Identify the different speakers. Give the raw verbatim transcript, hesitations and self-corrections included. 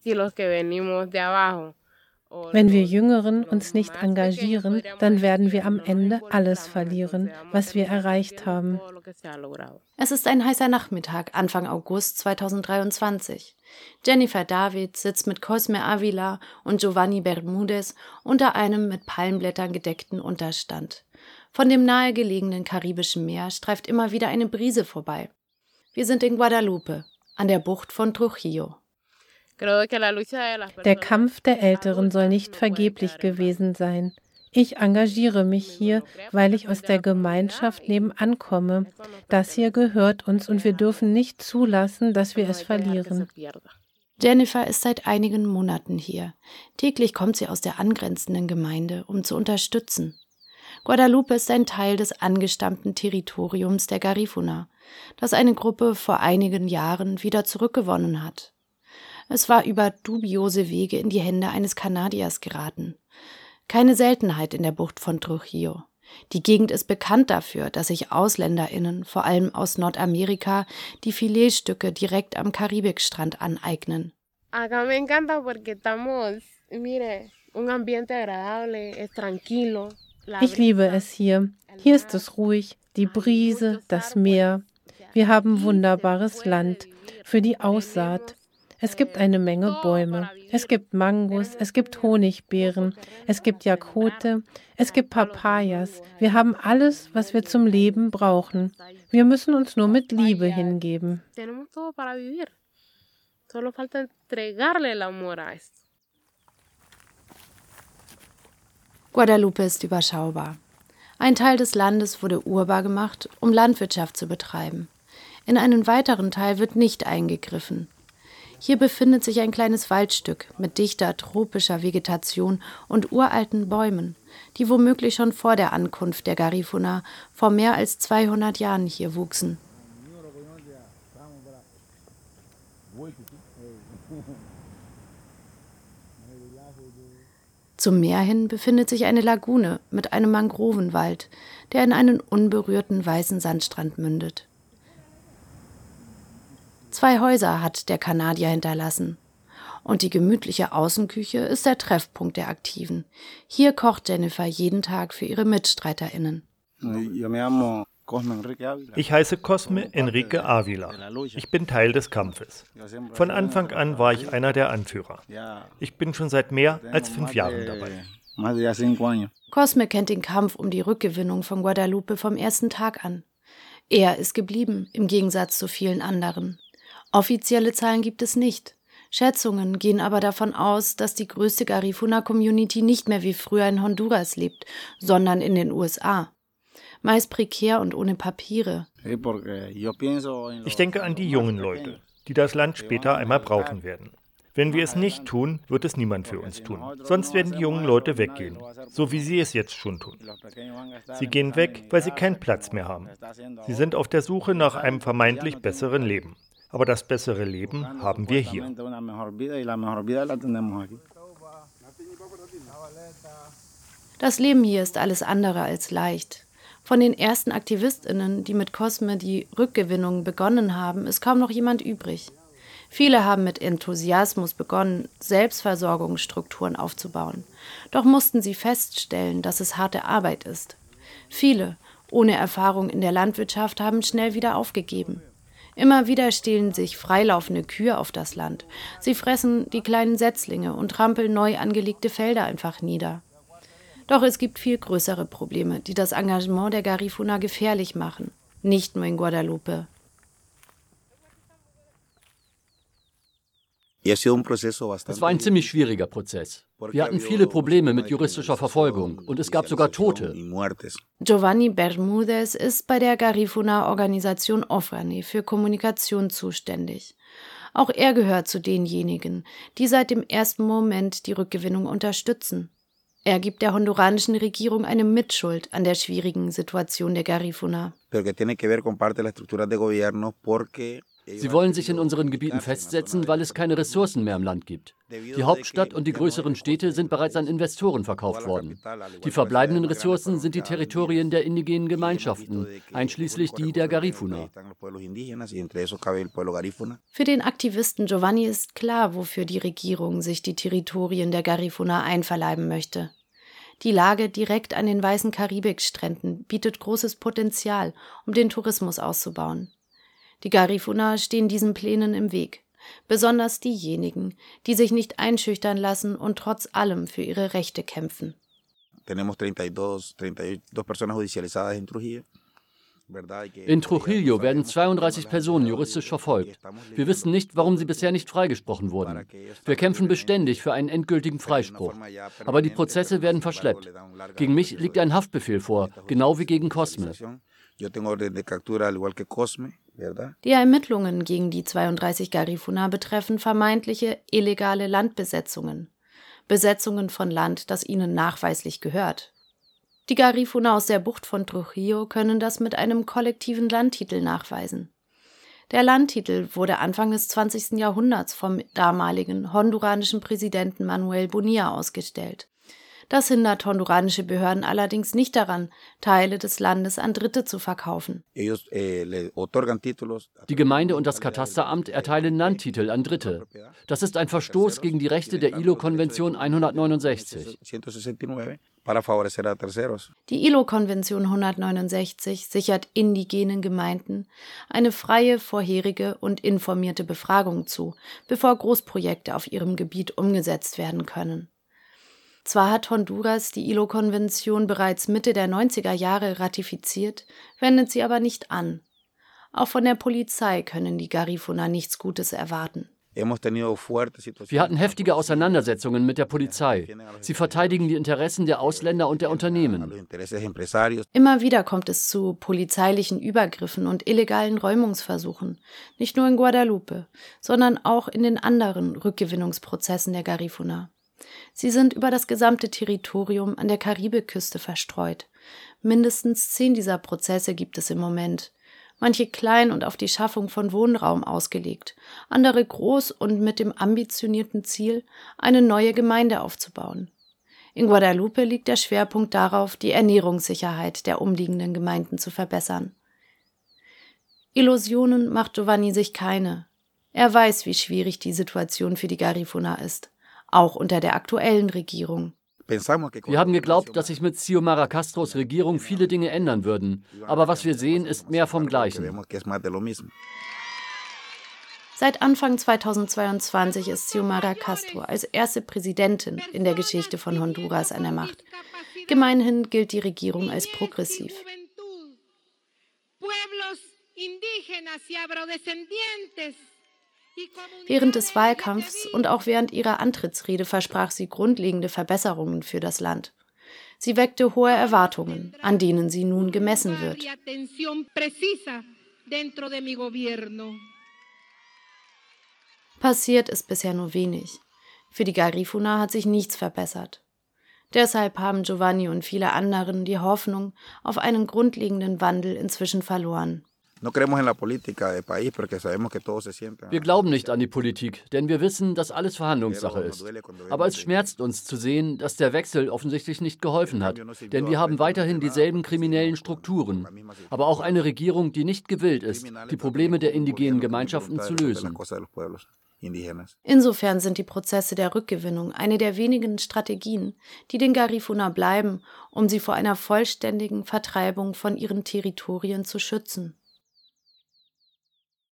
Speaker 1: Wenn wir Jüngeren uns nicht engagieren, dann werden wir am Ende alles verlieren, was wir erreicht haben.
Speaker 2: Es ist ein heißer Nachmittag, Anfang August zweitausenddreiundzwanzig. Jennifer David sitzt mit Cosme Avila und Giovanni Bermúdez unter einem mit Palmblättern gedeckten Unterstand. Von dem nahegelegenen Karibischen Meer streift immer wieder eine Brise vorbei. Wir sind in Guadalupe, an der Bucht von Trujillo.
Speaker 1: Der Kampf der Älteren soll nicht vergeblich gewesen sein. Ich engagiere mich hier, weil ich aus der Gemeinschaft nebenan komme. Das hier gehört uns und wir dürfen nicht zulassen, dass wir es verlieren.
Speaker 2: Jennifer ist seit einigen Monaten hier. Täglich kommt sie aus der angrenzenden Gemeinde, um zu unterstützen. Guadalupe ist ein Teil des angestammten Territoriums der Garifuna, das eine Gruppe vor einigen Jahren wieder zurückgewonnen hat. Es war über dubiose Wege in die Hände eines Kanadiers geraten. Keine Seltenheit in der Bucht von Trujillo. Die Gegend ist bekannt dafür, dass sich AusländerInnen, vor allem aus Nordamerika, die Filetstücke direkt am Karibikstrand aneignen.
Speaker 1: Ich liebe es hier. Hier ist es ruhig, die Brise, das Meer. Wir haben wunderbares Land für die Aussaat. Es gibt eine Menge Bäume. Es gibt Mangos, es gibt Honigbeeren, es gibt Yakote, es gibt Papayas. Wir haben alles, was wir zum Leben brauchen. Wir müssen uns nur mit Liebe hingeben.
Speaker 2: Guadalupe ist überschaubar. Ein Teil des Landes wurde urbar gemacht, um Landwirtschaft zu betreiben. In einen weiteren Teil wird nicht eingegriffen. Hier befindet sich ein kleines Waldstück mit dichter tropischer Vegetation und uralten Bäumen, die womöglich schon vor der Ankunft der Garifuna vor mehr als zweihundert Jahren hier wuchsen. Zum Meer hin befindet sich eine Lagune mit einem Mangrovenwald, der in einen unberührten weißen Sandstrand mündet. Zwei Häuser hat der Kanadier hinterlassen. Und die gemütliche Außenküche ist der Treffpunkt der Aktiven. Hier kocht Jennifer jeden Tag für ihre MitstreiterInnen.
Speaker 3: Ich heiße Cosme Enrique Avila. Ich bin Teil des Kampfes. Von Anfang an war ich einer der Anführer. Ich bin schon seit mehr als fünf Jahren dabei.
Speaker 2: Cosme kennt den Kampf um die Rückgewinnung von Guadalupe vom ersten Tag an. Er ist geblieben, im Gegensatz zu vielen anderen. Offizielle Zahlen gibt es nicht. Schätzungen gehen aber davon aus, dass die größte Garifuna-Community nicht mehr wie früher in Honduras lebt, sondern in den U S A. Meist prekär und ohne Papiere.
Speaker 3: Ich denke an die jungen Leute, die das Land später einmal brauchen werden. Wenn wir es nicht tun, wird es niemand für uns tun. Sonst werden die jungen Leute weggehen, so wie sie es jetzt schon tun. Sie gehen weg, weil sie keinen Platz mehr haben. Sie sind auf der Suche nach einem vermeintlich besseren Leben. Aber das bessere Leben haben wir hier.
Speaker 2: Das Leben hier ist alles andere als leicht. Von den ersten AktivistInnen, die mit Cosme die Rückgewinnung begonnen haben, ist kaum noch jemand übrig. Viele haben mit Enthusiasmus begonnen, Selbstversorgungsstrukturen aufzubauen. Doch mussten sie feststellen, dass es harte Arbeit ist. Viele, ohne Erfahrung in der Landwirtschaft, haben schnell wieder aufgegeben. Immer wieder stehlen sich freilaufende Kühe auf das Land. Sie fressen die kleinen Setzlinge und trampeln neu angelegte Felder einfach nieder. Doch es gibt viel größere Probleme, die das Engagement der Garifuna gefährlich machen. Nicht nur in Guadalupe.
Speaker 4: Es war ein ziemlich schwieriger Prozess. Wir hatten viele Probleme mit juristischer Verfolgung und es gab sogar Tote.
Speaker 2: Giovanni Bermúdez ist bei der Garifuna-Organisation Ofrane für Kommunikation zuständig. Auch er gehört zu denjenigen, die seit dem ersten Moment die Rückgewinnung unterstützen. Er gibt der honduranischen Regierung eine Mitschuld an der schwierigen Situation der Garifuna.
Speaker 4: Sie wollen sich in unseren Gebieten festsetzen, weil es keine Ressourcen mehr im Land gibt. Die Hauptstadt und die größeren Städte sind bereits an Investoren verkauft worden. Die verbleibenden Ressourcen sind die Territorien der indigenen Gemeinschaften, einschließlich die der Garifuna.
Speaker 2: Für den Aktivisten Giovanni ist klar, wofür die Regierung sich die Territorien der Garifuna einverleiben möchte. Die Lage direkt an den weißen Karibikstränden bietet großes Potenzial, um den Tourismus auszubauen. Die Garifuna stehen diesen Plänen im Weg, besonders diejenigen, die sich nicht einschüchtern lassen und trotz allem für ihre Rechte kämpfen.
Speaker 4: In Trujillo werden zweiunddreißig Personen juristisch verfolgt. Wir wissen nicht, warum sie bisher nicht freigesprochen wurden. Wir kämpfen beständig für einen endgültigen Freispruch. Aber die Prozesse werden verschleppt. Gegen mich liegt ein Haftbefehl vor, genau wie gegen Cosme.
Speaker 2: Die Ermittlungen gegen die zweiunddreißig Garifuna betreffen vermeintliche illegale Landbesetzungen. Besetzungen von Land, das ihnen nachweislich gehört. Die Garifuna aus der Bucht von Trujillo können das mit einem kollektiven Landtitel nachweisen. Der Landtitel wurde Anfang des zwanzigsten Jahrhunderts vom damaligen honduranischen Präsidenten Manuel Bonilla ausgestellt. Das hindert honduranische Behörden allerdings nicht daran, Teile des Landes an Dritte zu verkaufen.
Speaker 4: Die Gemeinde und das Katasteramt erteilen Landtitel an Dritte. Das ist ein Verstoß gegen die Rechte der I L O-Konvention hundertneunundsechzig.
Speaker 2: Die I L O-Konvention hundertneunundsechzig sichert indigenen Gemeinden eine freie, vorherige und informierte Befragung zu, bevor Großprojekte auf ihrem Gebiet umgesetzt werden können. Zwar hat Honduras die I L O-Konvention bereits Mitte der neunziger Jahre ratifiziert, wendet sie aber nicht an. Auch von der Polizei können die Garifuna nichts Gutes erwarten.
Speaker 4: Wir hatten heftige Auseinandersetzungen mit der Polizei. Sie verteidigen die Interessen der Ausländer und der Unternehmen.
Speaker 2: Immer wieder kommt es zu polizeilichen Übergriffen und illegalen Räumungsversuchen, nicht nur in Guadalupe, sondern auch in den anderen Rückgewinnungsprozessen der Garifuna. Sie sind über das gesamte Territorium an der Karibikküste verstreut. Mindestens zehn dieser Prozesse gibt es im Moment. Manche klein und auf die Schaffung von Wohnraum ausgelegt, andere groß und mit dem ambitionierten Ziel, eine neue Gemeinde aufzubauen. In Guadalupe liegt der Schwerpunkt darauf, die Ernährungssicherheit der umliegenden Gemeinden zu verbessern. Illusionen macht Giovanni sich keine. Er weiß, wie schwierig die Situation für die Garifuna ist. Auch unter der aktuellen Regierung.
Speaker 4: Wir haben geglaubt, dass sich mit Xiomara Castros Regierung viele Dinge ändern würden. Aber was wir sehen, ist mehr vom Gleichen.
Speaker 2: Seit Anfang zweitausendzweiundzwanzig ist Xiomara Castro als erste Präsidentin in der Geschichte von Honduras an der Macht. Gemeinhin gilt die Regierung als progressiv. Während des Wahlkampfs und auch während ihrer Antrittsrede versprach sie grundlegende Verbesserungen für das Land. Sie weckte hohe Erwartungen, an denen sie nun gemessen wird. Passiert ist bisher nur wenig. Für die Garifuna hat sich nichts verbessert. Deshalb haben Giovanni und viele anderen die Hoffnung auf einen grundlegenden Wandel inzwischen verloren.
Speaker 4: Wir glauben nicht an die Politik, denn wir wissen, dass alles Verhandlungssache ist. Aber es schmerzt uns zu sehen, dass der Wechsel offensichtlich nicht geholfen hat, denn wir haben weiterhin dieselben kriminellen Strukturen, aber auch eine Regierung, die nicht gewillt ist, die Probleme der indigenen Gemeinschaften zu lösen.
Speaker 2: Insofern sind die Prozesse der Rückgewinnung eine der wenigen Strategien, die den Garifuna bleiben, um sie vor einer vollständigen Vertreibung von ihren Territorien zu schützen.